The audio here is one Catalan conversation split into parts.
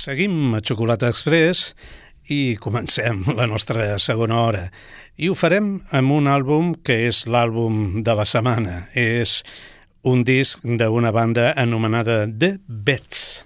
Seguim a Xocolata Express i comencem la nostra segona hora. I ho farem amb un àlbum que és l'àlbum de la setmana. És un disc d'una banda anomenada The Bets.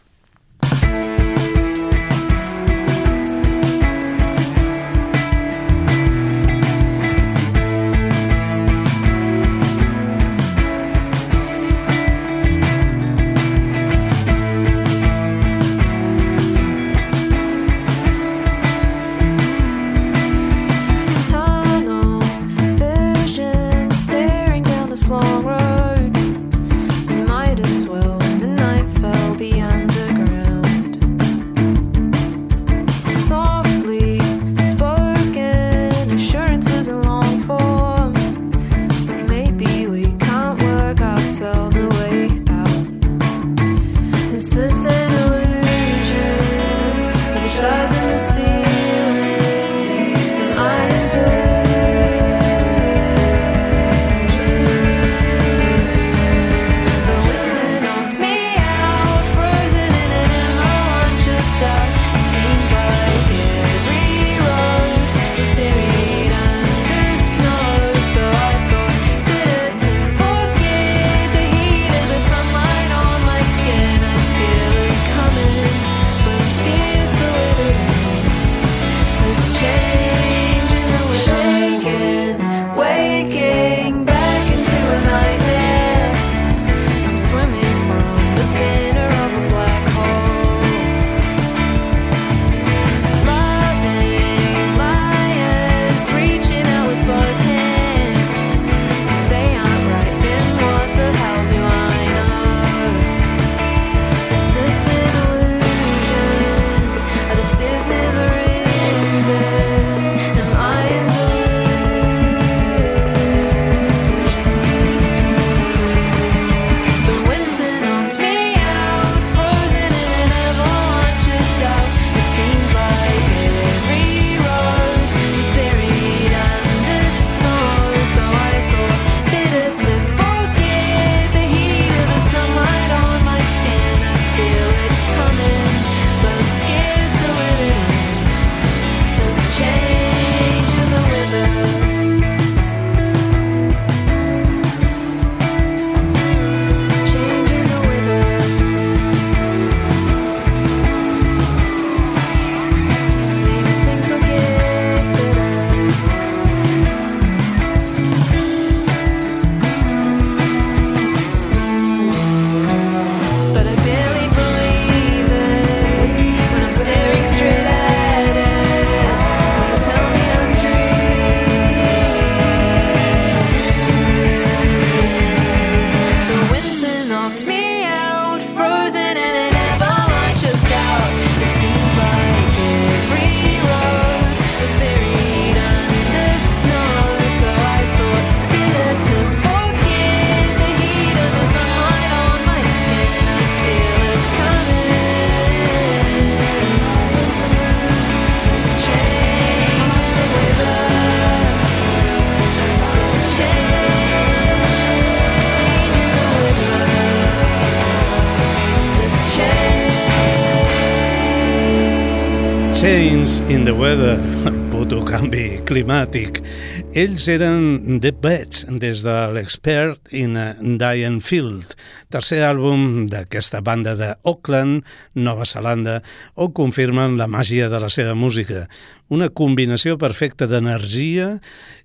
Change in the Weather, el puto canvi climàtic. Ells eren The Bets, des de l'Expert in a Dying Field, tercer àlbum d'aquesta banda d'Auckland, Nova Zelanda, on confirmen la màgia de la seva música. Una combinació perfecta d'energia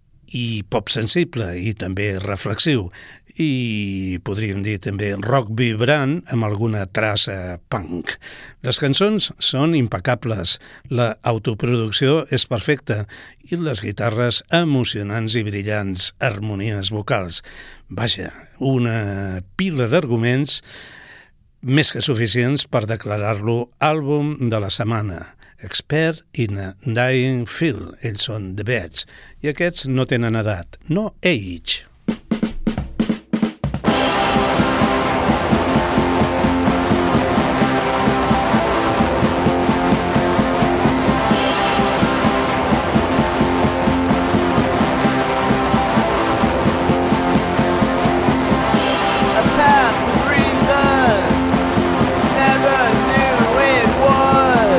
i pop sensible i també reflexiu, i podríem dir també rock vibrant amb alguna traça punk. Les cançons són impecables, la autoproducció és perfecta i les guitarres emocionants i brillants, harmonies vocals. Vaja, una pila d'arguments més que suficients per declarar-lo àlbum de la setmana. Expert in a Dying Field. Ells són The Bets i aquests no tenen edat, no age. A path to reason, never knew it was.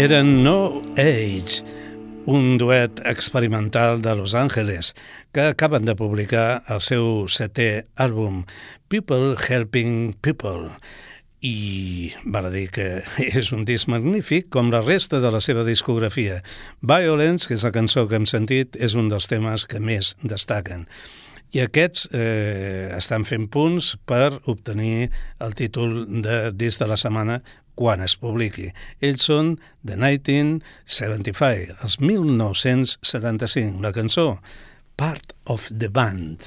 era No Age, un duet experimental de Los Angeles que acaben de publicar el seu 7è àlbum, People Helping People. I val a dir que és un disc magnífic com la resta de la seva discografia. Violence, que és la cançó que hem sentit, és un dels temes que més destaquen. I aquests estan fent punts per obtenir el títol de disc de la setmana quan es publiqui. Ells són The 1975, els 1975, la cançó Part of the Band.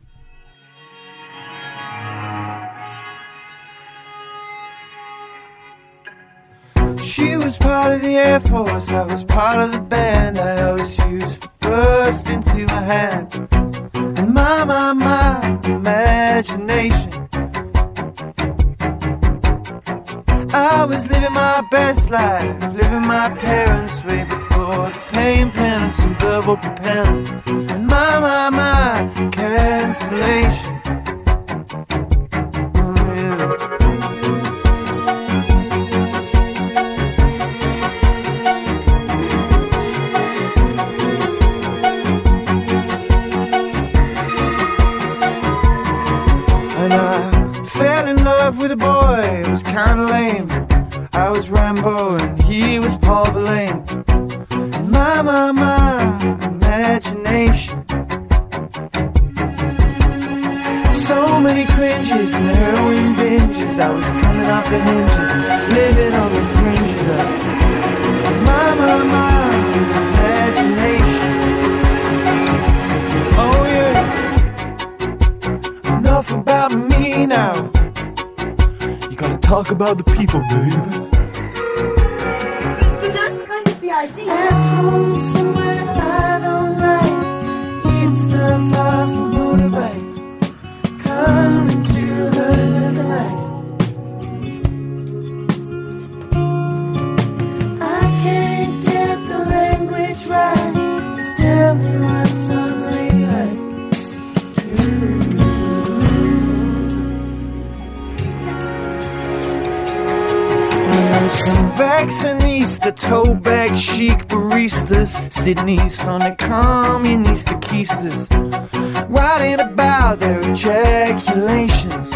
She was part of the Air Force, I was part of the band. I always used to burst into my hand. And my imagination, I was living my best life, living my parents' way before the pain, penance and verbal repentance. And my cancellation. With a boy, it was kinda lame. I was Rambo and he was Paul Verlaine. And my imagination, so many cringes and heroin binges. I was coming off the hinges, living on the fringes of my imagination. Oh yeah. Enough about me now. Gotta talk about the people, baby. But that's kind of the idea. At home somewhere I don't like, eating stuff off the motorbikes, coming to the lights. I can't get the language right. Just tell me what's something like some vaccinista, toe bag chic baristas, sitting east on the communista keisters, writing about their ejaculations.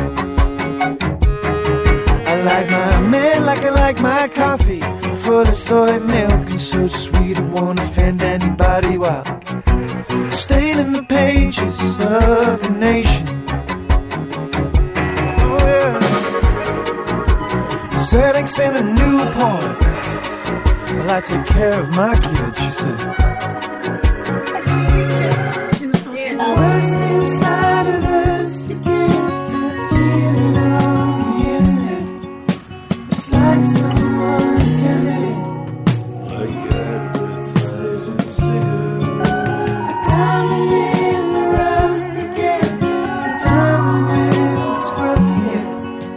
I like my men like I like my coffee, full of soy milk and so sweet it won't offend anybody while staining the pages of the nation. Xanax and a Newport, well, I take care of my kids, she said. Worst inside of us begins the feeling on the internet. It's like someone intended like advertising cigarettes. A diamond in the rough begins, a diamond in the scruff yet.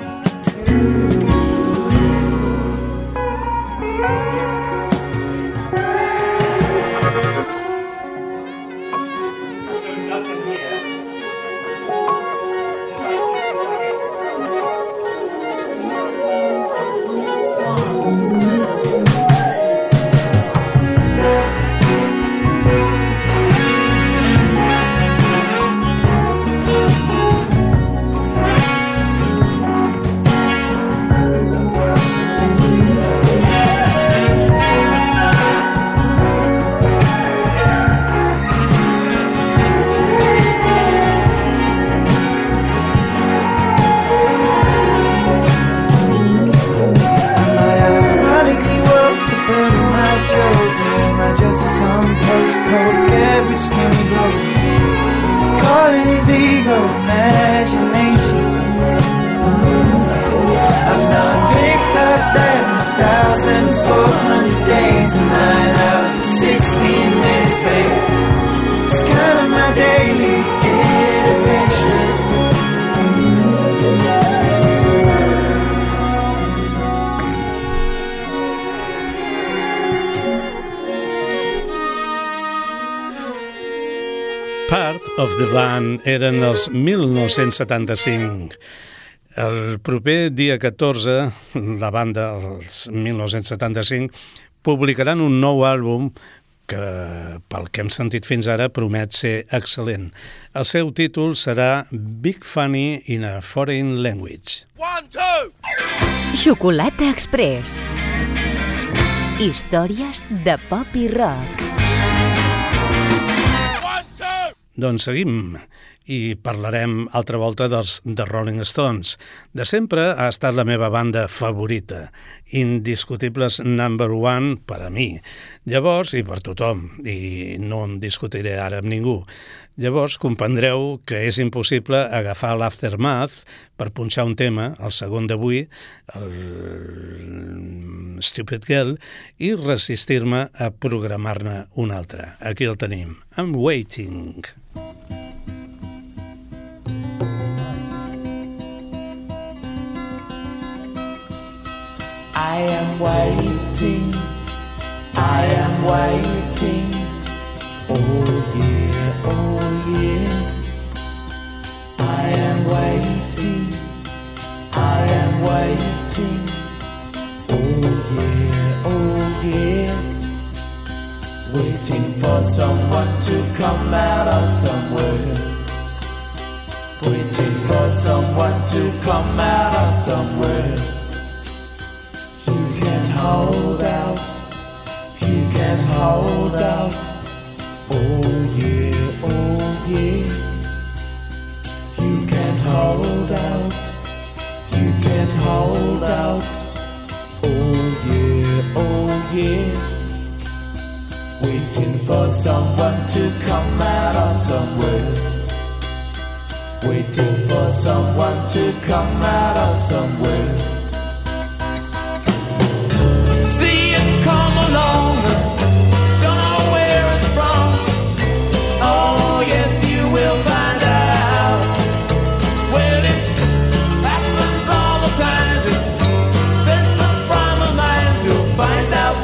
Part of the Band eren els 1975. El proper dia 14, la banda, els 1975, publicaran un nou àlbum que, pel que hem sentit fins ara, promet ser excel·lent. El seu títol serà Big Funny in a Foreign Language. 1, 2! Xocolata Express. Històries de pop i rock. 1, 2! Doncs seguim i parlarem altra volta dels The Rolling Stones. De sempre ha estat la meva banda favorita, indiscutibles number one per a mi. Llavors, i per tothom, i no em discutiré ara amb ningú, llavors comprendreu que és impossible agafar l'Aftermath per punxar un tema, el segon d'avui, el Stupid Girl, i resistir-me a programar-ne un altre. Aquí el tenim. I'm Waiting. I am waiting, I am waiting, oh yeah, oh yeah. I am waiting, I am waiting, oh yeah. Waiting for someone to come out of somewhere. Waiting for someone to come out of somewhere. Hold out, you can't hold out. Oh yeah, oh yeah. You can't hold out, you can't hold out. Oh yeah, waiting for someone to come out of somewhere. Waiting for someone to come out of somewhere. Come along, don't know where it's from. Oh yes, you will find out. Well, it happens all the time. Send some from a mind, you'll find out.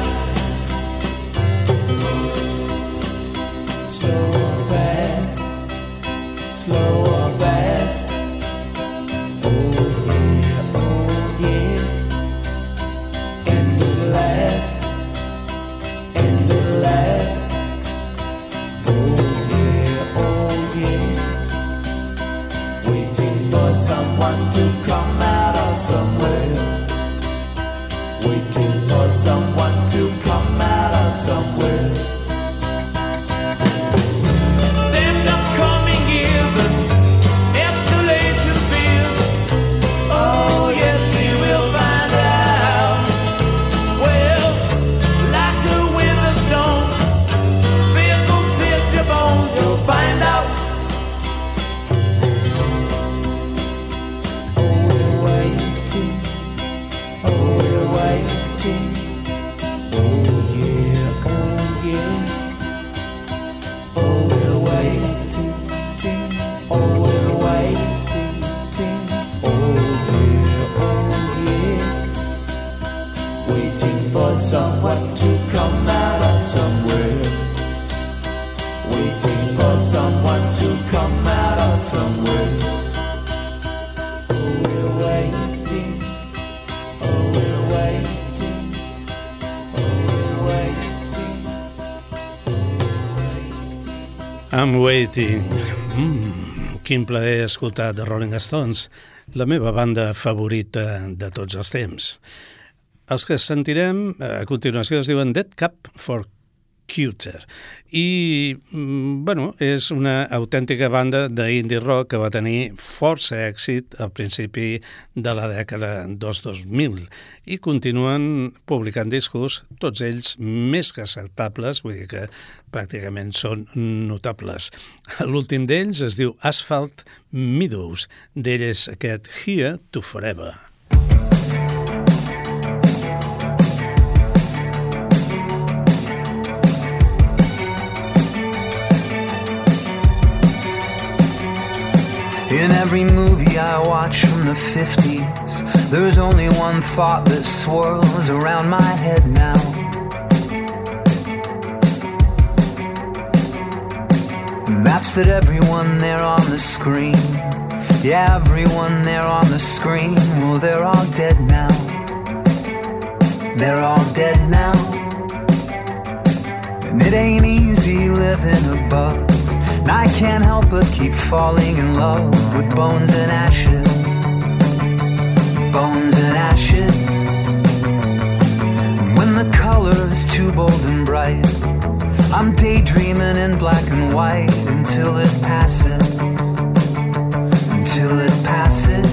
Slow or fast, slow or fast. Oh yeah, and the last. To come out of somewhere. Waiting for someone to come out of somewhere. Stand up coming years and escalation fears. Oh yes, we will find out. Well, like a winter storm, fears will pierce your bones. You'll find out. Someone to come out of somewhere. Waiting for someone to come out of somewhere. Oh, we're waiting. Oh, we're waiting. Oh, we're waiting. I'm Waiting. Quin plaer escoltar The Rolling Stones, la meva banda favorita de tots els temps. Els que sentirem a continuació es diuen Dead Cap for Cuter i, bueno, és una autèntica banda d'indie rock que va tenir força èxit al principi de la dècada dels 2000 i continuen publicant discos, tots ells més que acceptables, vull dir que pràcticament són notables. L'últim d'ells es diu Asphalt Meadows, d'ell és aquest Here to Forever. In every movie I watch from the 50s, there's only one thought that swirls around my head now. And that's that everyone there on the screen, yeah, everyone there on the screen, well, they're all dead now. They're all dead now. And it ain't easy living above, and I can't help but keep falling in love with bones and ashes. Bones and ashes. And when the color is too bold and bright, I'm daydreaming in black and white until it passes. Until it passes.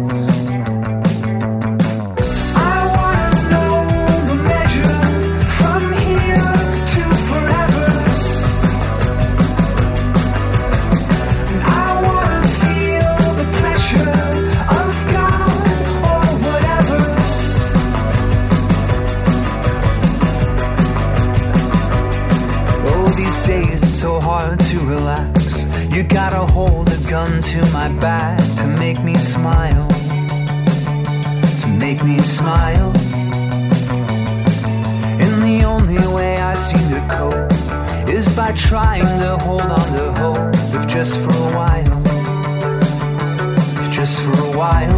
So hard to relax. You gotta hold a gun to my back to make me smile. To make me smile. And the only way I seem to cope is by trying to hold on to hope, if just for a while. If just for a while.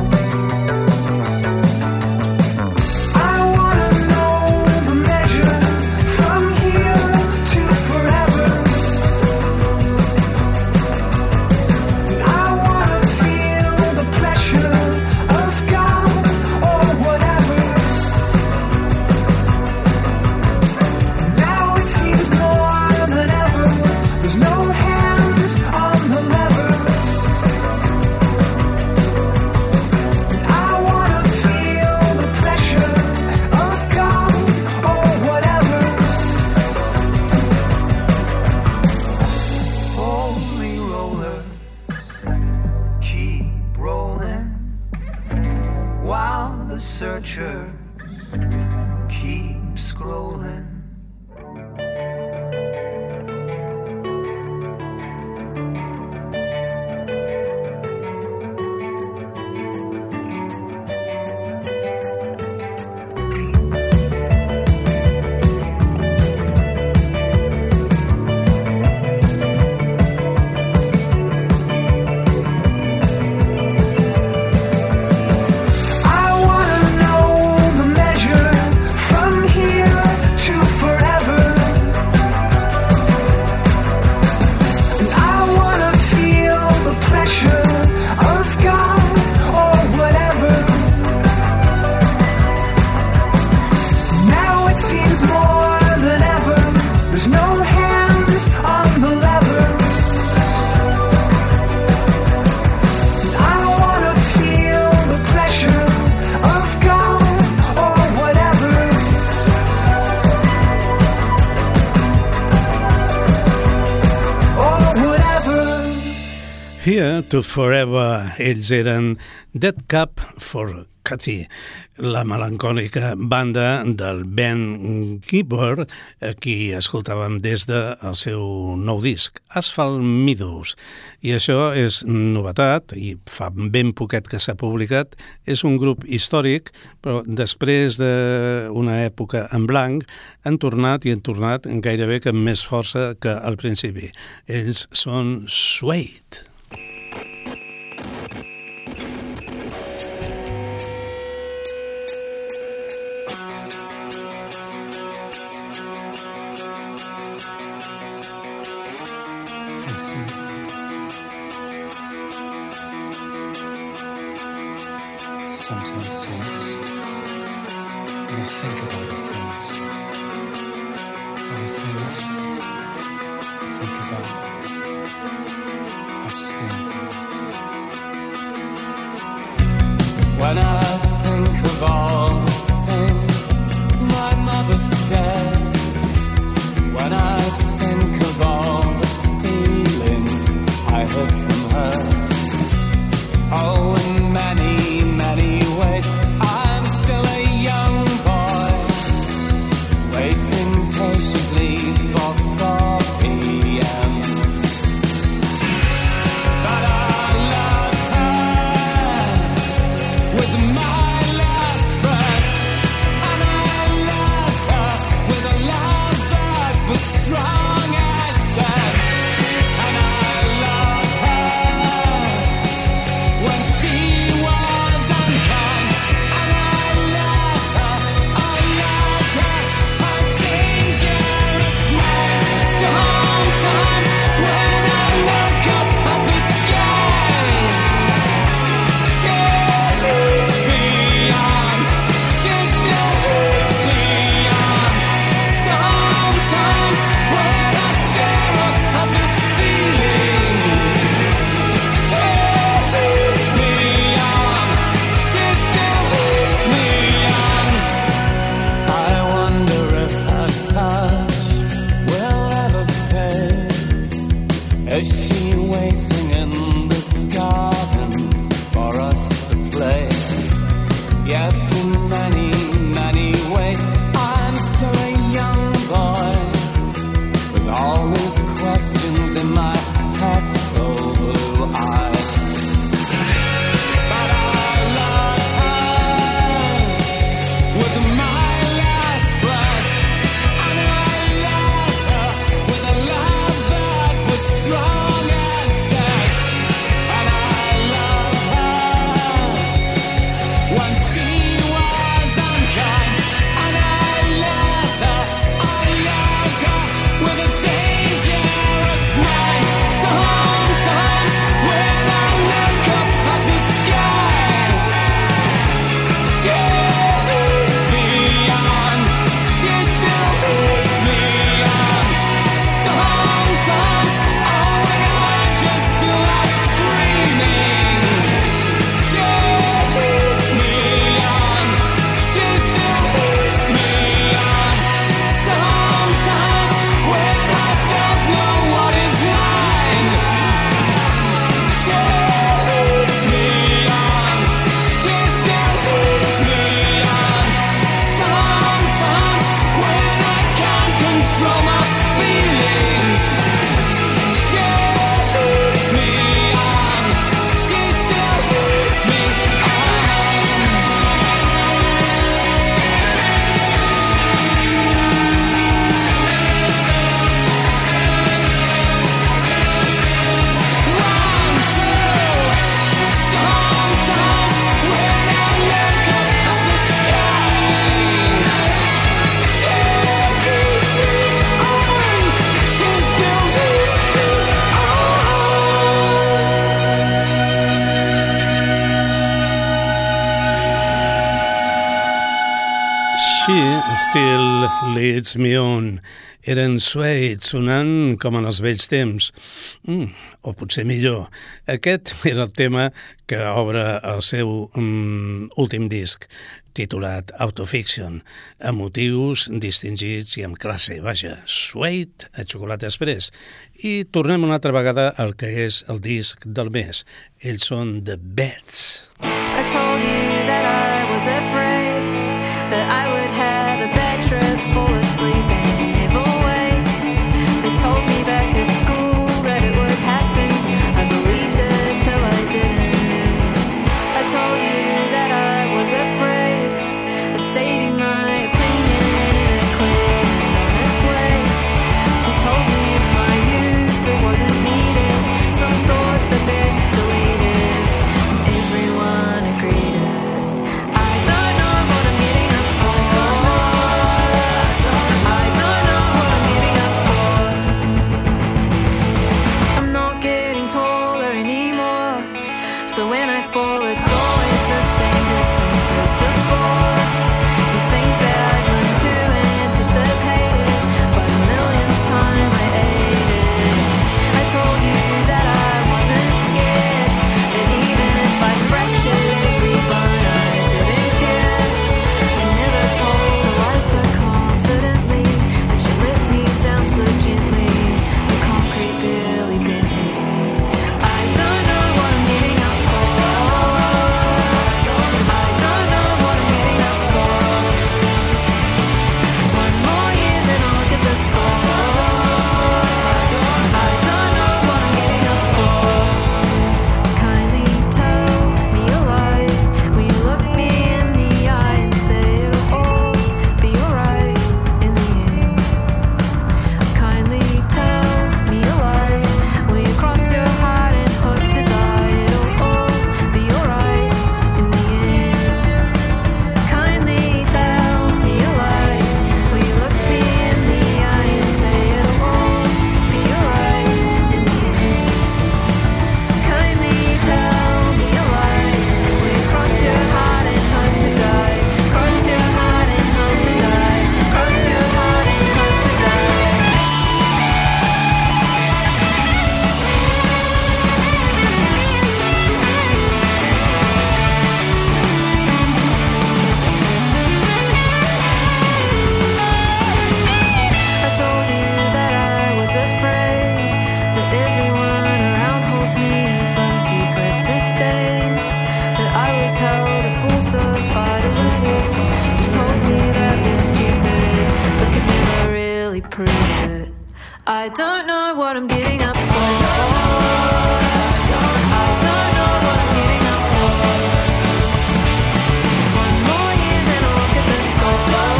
Here to Forever, ells eren Dead Cup for Cathy, la melancòlica banda del Ben Gibbard, qui escoltàvem des del seu nou disc, Asphalt Meadows. I això és novetat, i fa ben poquet que s'ha publicat. És un grup històric, però després d'una època en blanc han tornat gairebé que amb més força que al principi. Ells són Suede. Sometimes since, when I think of all the things I think about our skin. When I think of all the things my mother said, when I think of all the feelings I heard from her, oh, in many, many ways, I'm still a young boy, waiting patiently for 4 p.m. But I loved her with my She Still Leads Me On. Eren Suede, sonant com en els vells temps. O potser millor. Aquest era el tema que obre el seu últim disc, titulat Autofiction, amb motius distingits i amb classe. Vaja, Suede a Chocolate Express. I tornem una altra vegada al que és el disc del mes. Ells són The Beds. I told you that I was afraid that I would have a bad trip, fall asleep and never wake. They told me back at school that it would happen. I believed it till I didn't. I told you that I was afraid of stating my opinion in a clear and honest way. They told me in my youth it wasn't needed. Some thoughts are best deleted. Everyone agreed it. I don't know what I'm getting up for. I don't know what I'm getting up for. I'm not getting taller anymore, so when I fall it's always the same distance as before. You think that I'd learn to anticipate it, but a millionth time I ate it. I told you that I wasn't scared, that even if I fractured every bone I didn't care. I never told a lie so confidently, but you let me down so gently. The concrete barely bent me. I don't know what I'm getting up for. I don't know what I'm getting up for. One more year then I'll get the score. I don't know what I'm getting up for. Kindly tell me a lie. Will you look me in the eye and say it'll all be alright in the end? Kindly tell me a lie. Will you cross your heart and hope to die? It'll all be alright in the end. Kindly tell me a lie. Will you look me in the eye and say it'll all be alright in the end? Kindly tell me a lie. Will you cross your heart and hope to die? Cross your heart and hope to die. Cross your heart and hope to die. I told you that I was afraid that everyone around holds me in some secret disdain, that I was held a fool so far to lose it. You told me that was stupid, but could never really prove it. I don't know what I'm getting up for. I don't know what I'm getting up for. One more year then I'll get the score.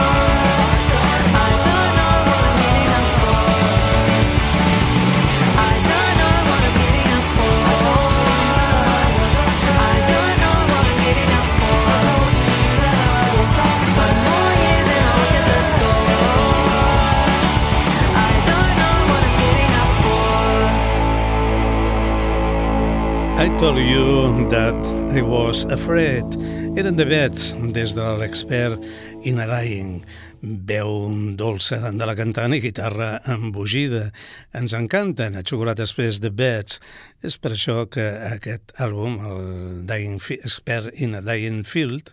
I don't know what I'm getting up for. I don't know what I'm getting up for. I don't know what I'm getting up for. One more year then I'll get the score. I don't know what I'm getting up for. I told you that I was afraid. Eren The Beds, des de l'expert in a Dying. Veu dolça de la cantant i guitarra embogida. Ens encanten a Chocolate Express The Beds. És per això que aquest àlbum, el Expert in a Dying Field,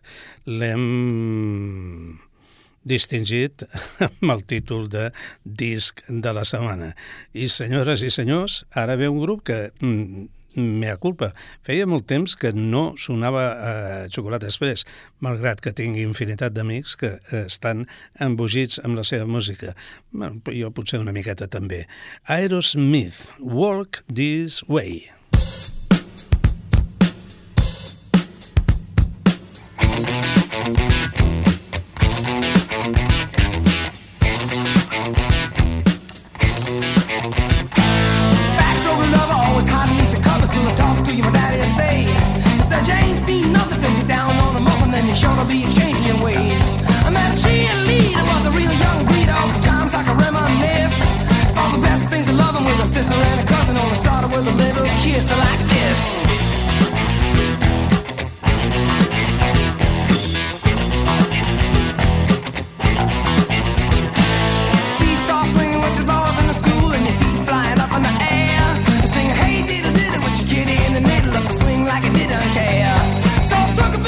l'hem distingit amb el títol de disc de la setmana. I senyores i senyors, ara ve un grup que mea culpa. Feia molt temps que no sonava a Chocolate Express, malgrat que tinc infinitat d'amics que estan embogits amb la seva música. Bueno, jo potser una miqueta també. Aerosmith, Walk This Way. Backstory lover, always hiding beneath the covers till I talk to you, my daddy will say. He said you ain't seen nothing till you're down on a muffin, then you're sure to be a change in your ways. I met a cheerleader, was a real young breed, all the times I can reminisce. All the best things of loving with a sister and a cousin, only started with a little kiss like this.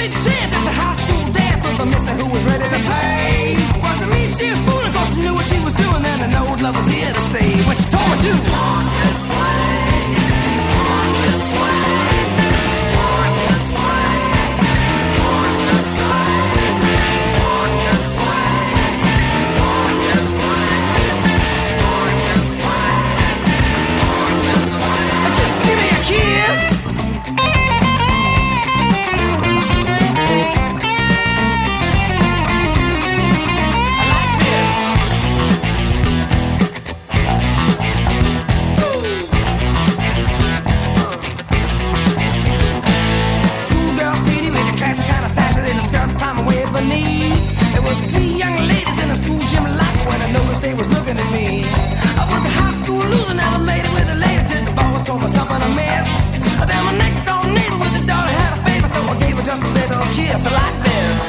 big chance at the high school dance with the missy who was ready to play. Wasn't me, she was fooling, cause she knew what she was doing, and I know love was here to stay. When she told me to walk this way, walk this way, walk this way, walk this way, walk this way, walk this way, walk this way, walk this way. Just give me a kiss. There was 3 young ladies in a school gym lot when I noticed they was looking at me. I was a high school loser, never made it with a lady till the boss told me something I missed. Then my next door neighbor with a daughter had a favor, so I gave her just a little kiss like this.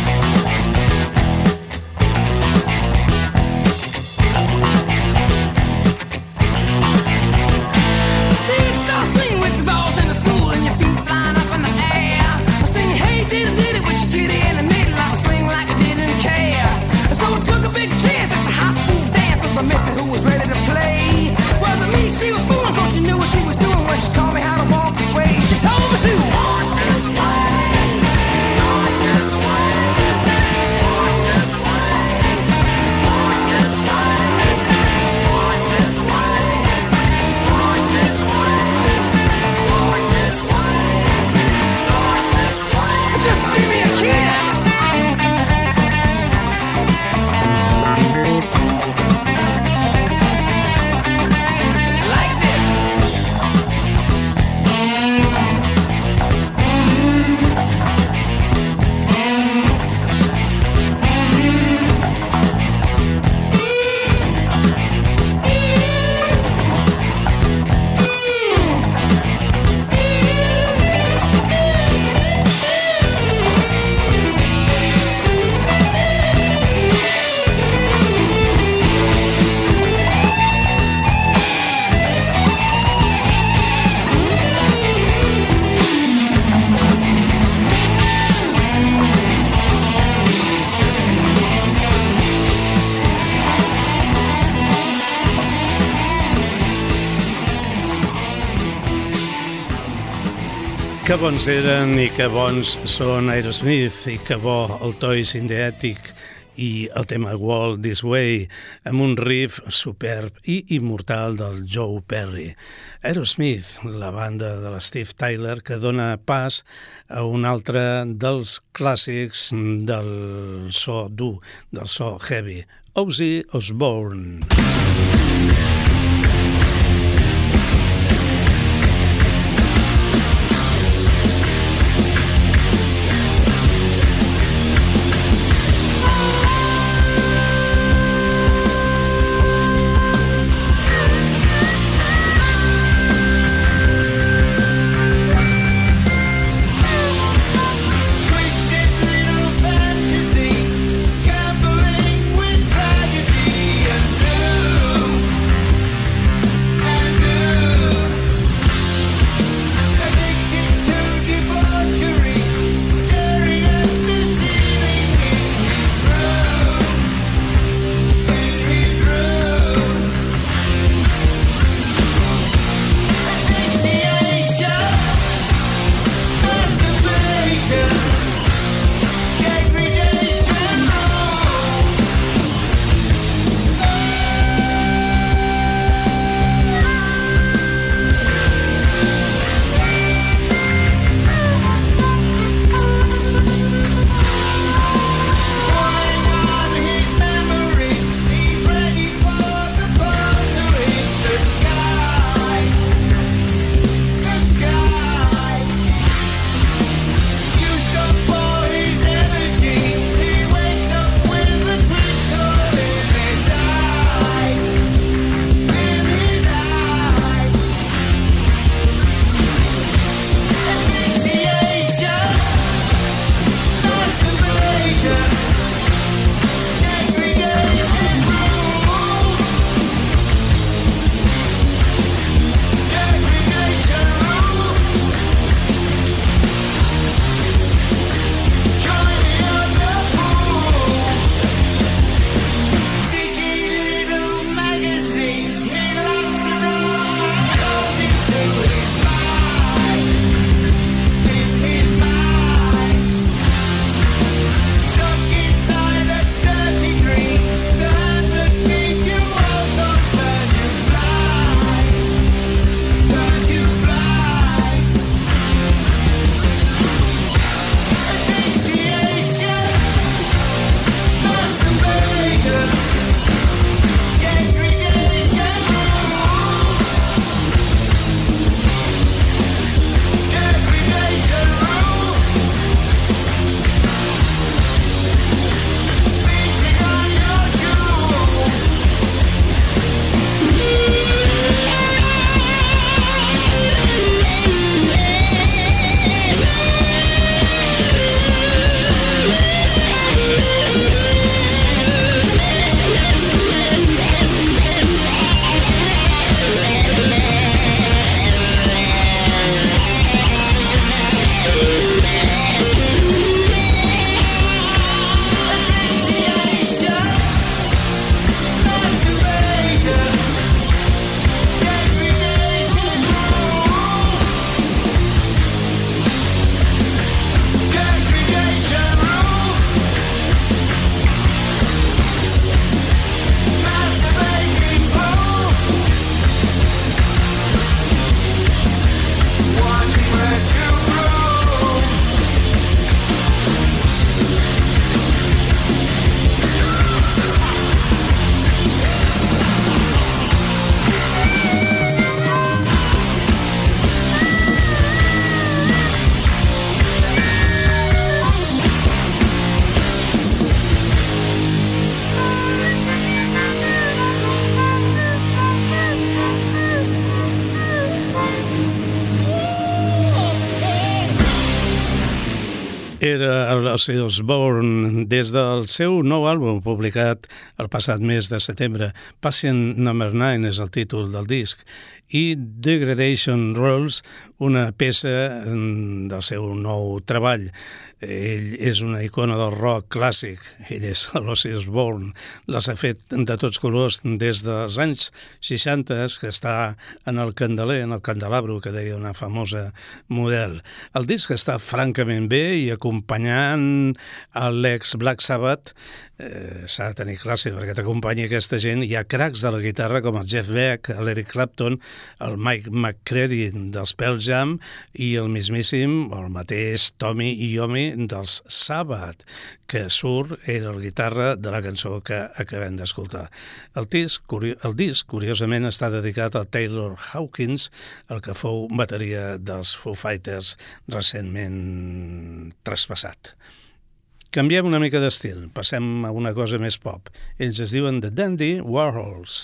See, you start swinging with the balls in the school and your feet flying up in the air. I sing, hey, did it with your kitty in the middle. I swing like I didn't care. So I took a big chance at the high school dance with the missy who was ready to play. Wasn't me, she was fooling, cause she knew what she was doing when she taught me how to walk this way. She told me to walk this way, walk this way, walk this way, walk this way, walk this way, walk this way, walk this way, walk this way. Just give me a kiss. Que bons eren i que bons són Aerosmith i que bo el Toys in the Attic i el tema Walk This Way amb un riff superb i immortal del Joe Perry. Aerosmith, la banda de l'Steve Tyler, que dona pas a un altre dels clàssics del so dur, del so heavy, Ozzy Osbourne. Gambling with tragedy and doom. Era l'Ozzy Osbourne des del seu nou àlbum publicat el passat mes de setembre. Patient No. 9 és el títol del disc i Degradation Rules, una peça del seu nou treball. Ell és una icona del rock clàssic, ell és l'Ozzy Osbourne, les ha fet de tots colors des dels anys 60, que està en el candeler, en el candelabro, que deia una famosa model. El disc està francament bé i acompanyant a l'ex Black Sabbath s'ha de tenir classe perquè t'acompanyi aquesta gent. Hi ha cracs de la guitarra com el Jeff Beck, l'Eric Clapton, el Mike McCready dels Pearl Jam i el mismíssim, el mateix Tommy Iommi dels Sabbath, que surt era la guitarra de la cançó que acabem d'escoltar. El disc, curiosament, està dedicat a Taylor Hawkins, el que fou bateria dels Foo Fighters recentment traspassat. Canviem una mica d'estil, passem a una cosa més pop. Ells es diuen The Dandy Warhols.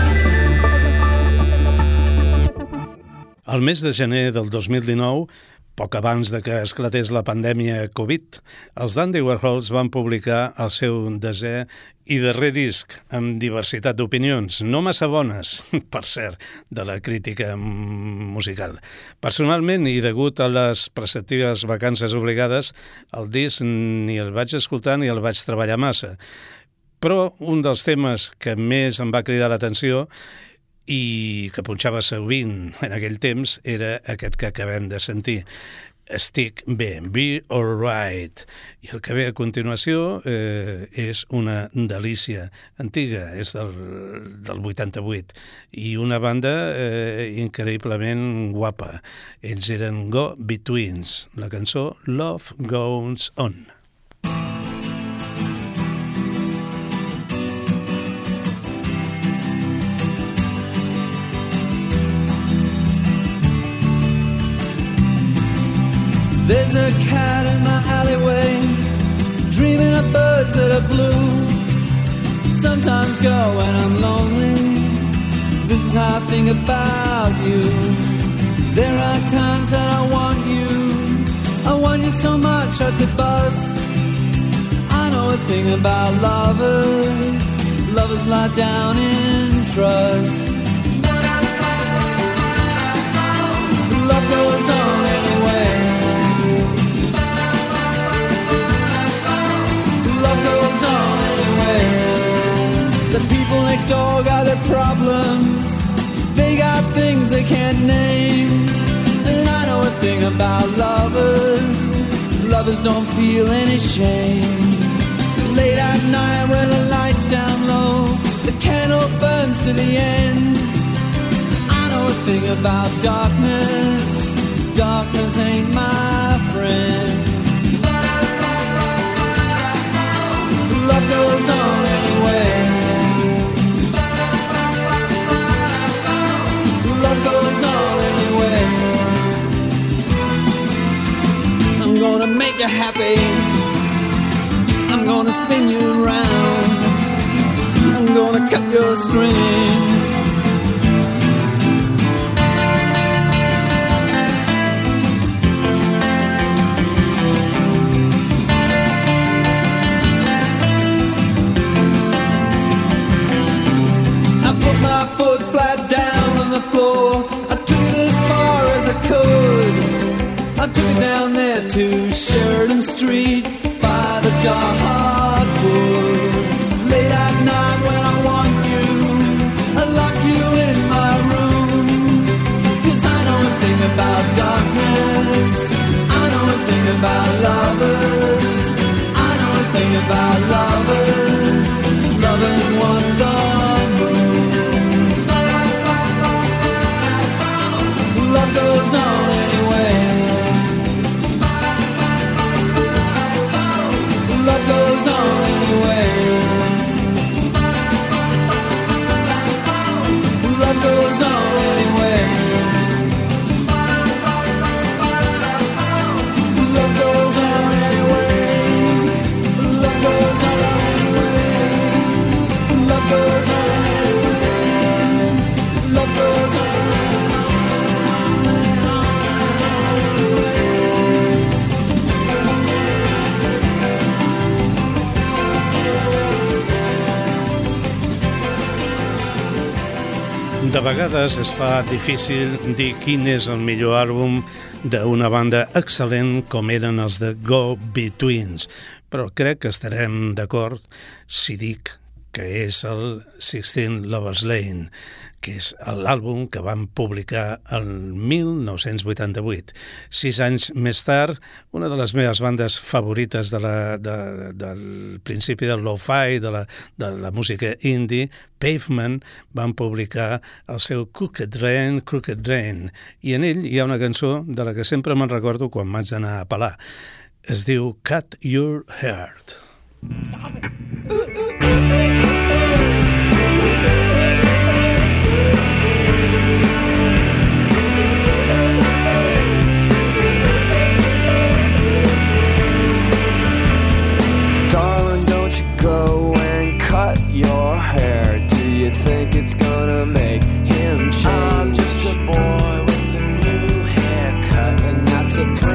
El mes de gener del 2019 Poc abans de que esclatés la pandèmia Covid, els Dandy Warhols van publicar el seu desè i darrer disc, amb diversitat d'opinions, no massa bones, per cert, de la crítica musical. Personalment, i degut a les preceptives vacances obligades, el disc ni el vaig escoltar ni el vaig treballar massa. Però un dels temes que més em va cridar l'atenció i que punxava sovint en aquell temps era aquest que acabem de sentir, Estic bé, Be Alright. I el que ve a continuació és una delícia antiga, és del 88, i una banda increïblement guapa. Ells eren Go-Betweens, la cançó Love Goes On. There's a cat in my alleyway, dreaming of birds that are blue. Sometimes go when I'm lonely, this is how I think about you. There are times that I want you so much I could bust. I know a thing about lovers lie down in trust. Love goes on anyway. Love goes on anyway. The people next door got their problems, they got things they can't name. And I know a thing about lovers don't feel any shame. Late at night when the lights down low, the candle burns to the end. I know a thing about darkness, darkness ain't my friend. Love goes on anyway. Love goes on anyway. I'm gonna make you happy, I'm gonna spin you around, I'm gonna cut your string. My foot flat down on the floor, I took it as far as I could. I took it down there to Sheridan Street by the dark hardwood. Late at night when I want you, I lock you in my room. 'Cause I know a thing about darkness, I know a thing about lovers, I know a thing about lovers. Lovers want the moon. Love goes on anyway. Love goes on anyway. Love goes on anyway. Love goes on anyway. Love goes on anyway. Love goes on anyway. Love goes on. De vegades es fa difícil dir quin és el millor àlbum d'una banda excel·lent com eren els de Go-Betweens, però crec que estarem d'acord si dic que és el 16 Lovers Lane, que és l'àlbum que van publicar el 1988. 6 anys més tard, una de les meves bandes favorites del principi del lo-fi, de la música indie, Pavement, van publicar el seu Crooked Rain, i en ell hi ha una cançó de la que sempre me'n recordo quan m'haig d'anar a pelar. Es diu Cut Your Heart. Stop it! Darling, don't you go and cut your hair. Do you think it's gonna make him change? I'm just a boy with a new haircut, and that's a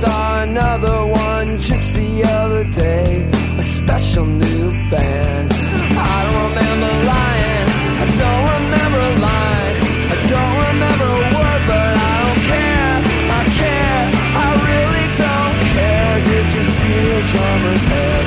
saw another one just the other day, a special new band. I don't remember lying, I don't remember a line, I don't remember a word, but I don't care, I care, I really don't care. Did you see the drummer's head?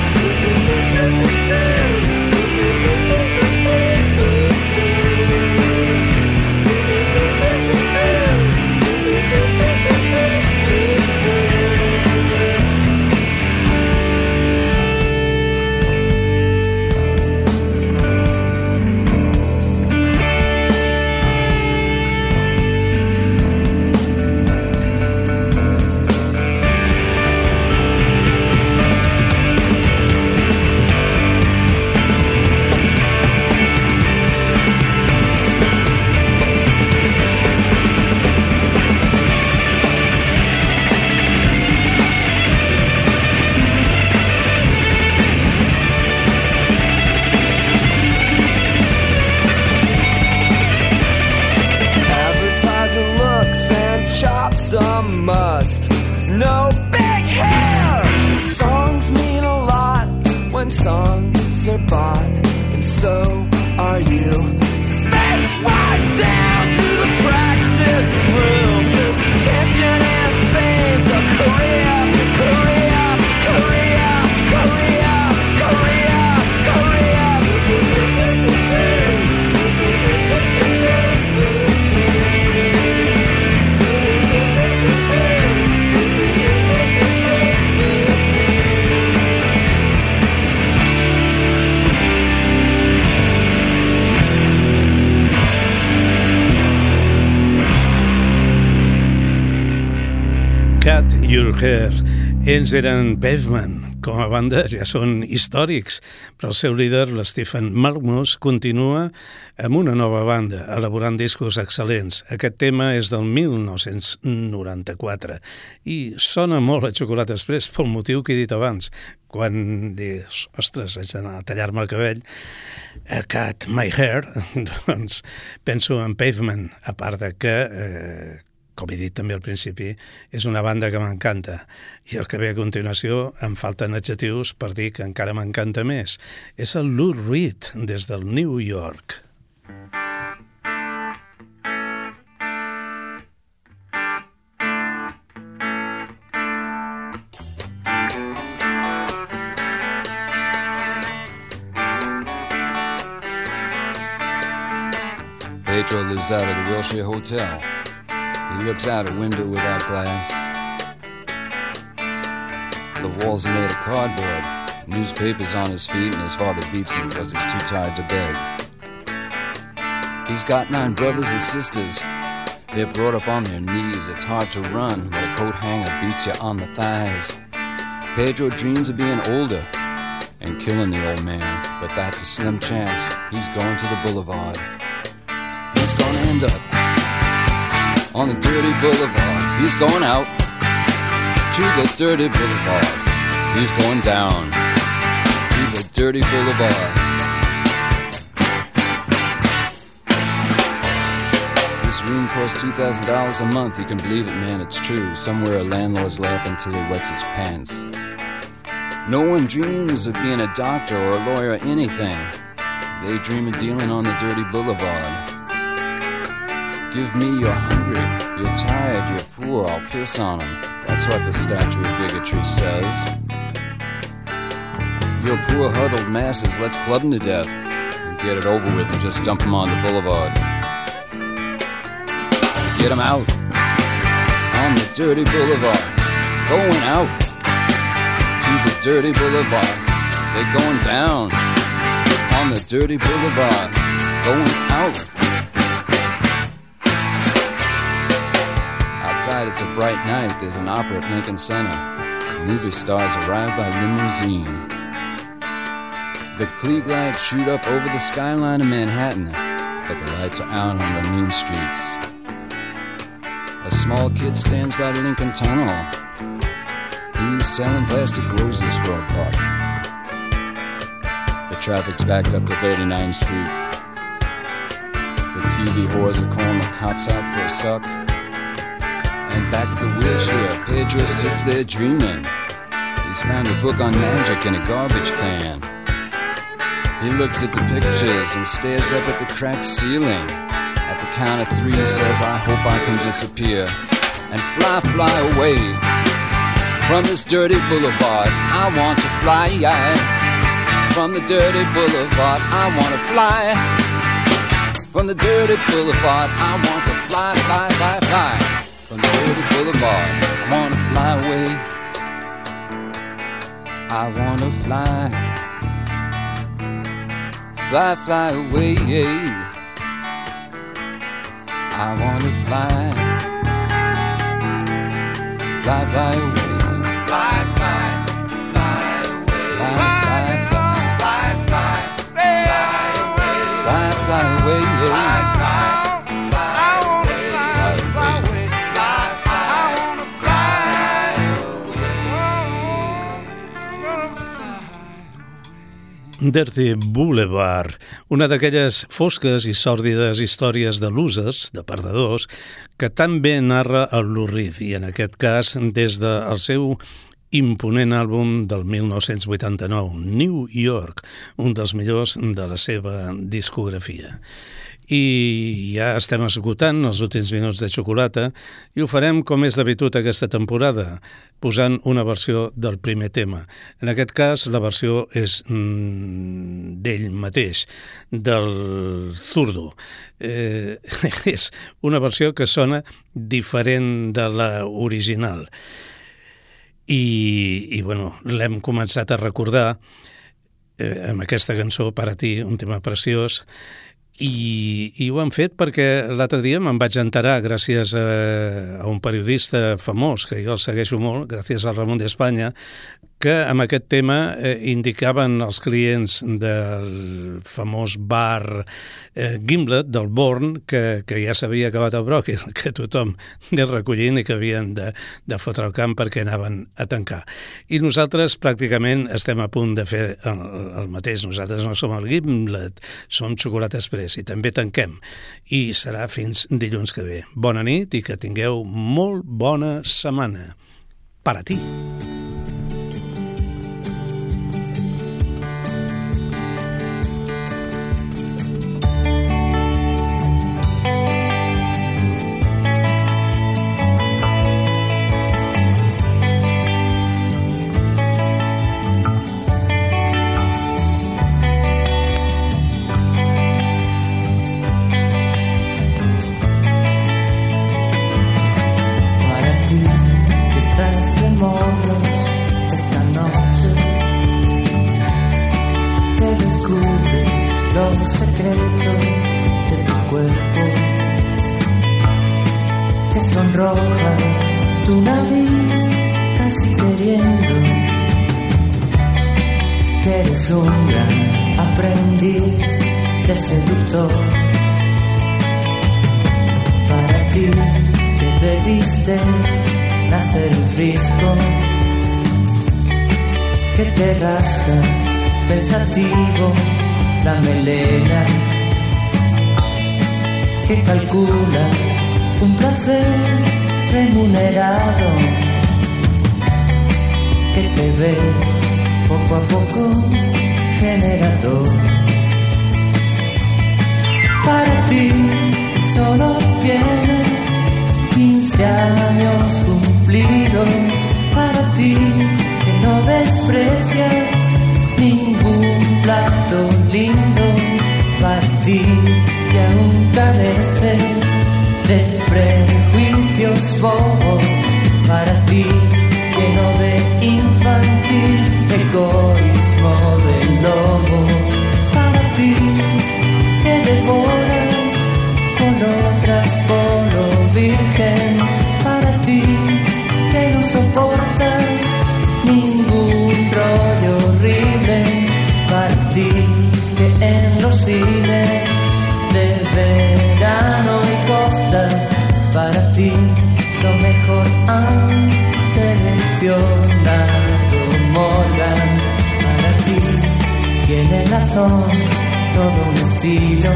Must no big hair. Songs mean a lot when songs are bought, and so are you. Face right down to the practice room. Tension and fame's a career, career, career, career, career, career. Cut Your Hair. Ells eren Pavement. Com a banda ja són històrics, però el seu líder, l'Stephen Malmus, continua amb una nova banda, elaborant discos excel·lents. Aquest tema és del 1994 i sona molt a Chocolate Express pel motiu que he dit abans. Quan dius, ostres, haig d'anar a tallar-me el cabell, Cut My Hair, doncs penso en Pavement, a part de que com he dit també al principi, és una banda que m'encanta. I el que ve a continuació em falten adjectius per dir que encara m'encanta més. És el Lou Reed, des del New York. Pedro lives out of the Wilshire Hotel. He looks out a window without glass. The walls are made of cardboard. Newspapers on his feet, and his father beats him because he's too tired to beg. He's got 9 brothers and sisters. They're brought up on their knees. It's hard to run when a coat hanger beats you on the thighs. Pedro dreams of being older and killing the old man, but that's a slim chance. He's going to the boulevard. He's gonna end up on the dirty boulevard. He's going out to the dirty boulevard. He's going down to the dirty boulevard. This room costs $2,000 a month. You can believe it, man, it's true. Somewhere a landlord's laughing till he wets his pants. No one dreams of being a doctor or a lawyer or anything. They dream of dealing on the dirty boulevard. Give me you're hungry, you're tired, you're poor, I'll piss on them. That's what the statue of bigotry says. You're poor huddled masses, let's club them to death and get it over with and just dump them on the boulevard. Get them out on the dirty boulevard. Going out to the dirty boulevard. They're going down on the dirty boulevard. Going out. Outside it's a bright night. There's an opera at Lincoln Center. Movie stars arrive by limousine. The Klieg lights shoot up over the skyline of Manhattan, but the lights are out on the mean streets. A small kid stands by the Lincoln Tunnel. He's selling plastic roses for $1. The traffic's backed up to 39th Street. The TV whores are calling the cops out for a suck. And back at the Wilshire, waitress sits there dreaming. He's found a book on magic in a garbage can. He looks at the pictures and stares up at the cracked ceiling. At the count of 3 says, I hope I can disappear and fly, fly away from this dirty boulevard. I want to fly from the dirty boulevard. I want to fly from the dirty boulevard. I want to fly, fly, fly, fly from the dirty boulevard. I want to fly away. I want to fly, fly, fly away. I want to fly, fly, fly away. Fly, fly, fly away. Fly, fly, fly, fly, fly, fly away. fly, fly away. Fly, fly, fly away. Fly, fly away. Fly, I wanna fly away. Dirty Boulevard, una d'aquelles fosques i sòrdides històries de losers, de perdedors, que tan bé narra el Lou Reed, i en aquest cas des del seu imponent àlbum del 1989, New York, un dels millors de la seva discografia. I ja estem esgotant els últims minuts de xocolata i ho farem com és d'habitud aquesta temporada, posant una versió del primer tema. En aquest cas la versió és d'ell mateix, del Zurdo. És una versió que sona diferent de la original. I bueno, l'hem començat a recordar amb aquesta cançó Per a ti, un tema preciós, i ho han fet perquè l'altre dia me'n vaig enterar gràcies a un periodista famós que jo el segueixo molt, gràcies al Ramon d'Espanya, que amb aquest tema indicaven els clients del famós bar Gimlet del Born que ja s'havia acabat el bròquil, que tothom anés recollint i que havien de fotre el camp perquè anaven a tancar. I nosaltres pràcticament estem a punt de fer el mateix. Nosaltres no som el Gimlet, som Xocolata Express i també tanquem. I serà fins dilluns que ve. Bona nit i que tingueu molt bona setmana. Per a ti. Nacer en Frisco, que te rascas pensativo la melena, que calculas un placer remunerado, que te ves poco a poco generador. Para ti solo tienes 15 años cumplidos, para ti que no desprecias ningún plato lindo, para ti que aún careces de prejuicios bobos, para ti lleno de infantil egoísmo del lobo, para ti que devoras con otras polo virgen, para ti que no soportas ningún rollo horrible, para ti que en los cines de verano y costa, para ti lo mejor han seleccionado Morgan, para ti tiene razón todo un estilo,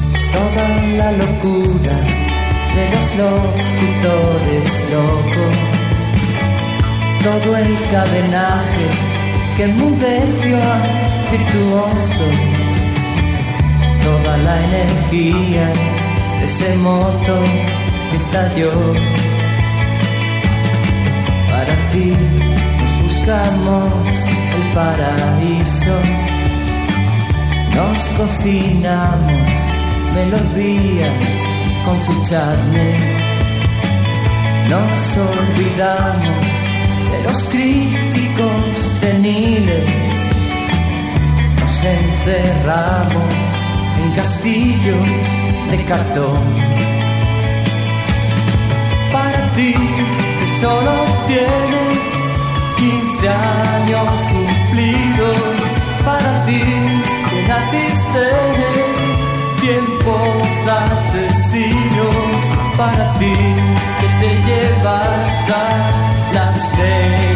toda la locura de los locutores locos, todo el cadenaje que enmudeció a virtuosos, toda la energía de ese motor que estalló. Para ti nos buscamos el paraíso, nos cocinamos melodías con su charne, nos olvidamos de los críticos seniles, nos encerramos en castillos de cartón. Para ti que solo tienes 15 años cumplidos, para ti que naciste en tiempos asesinos, para ti que te llevas a Las Vegas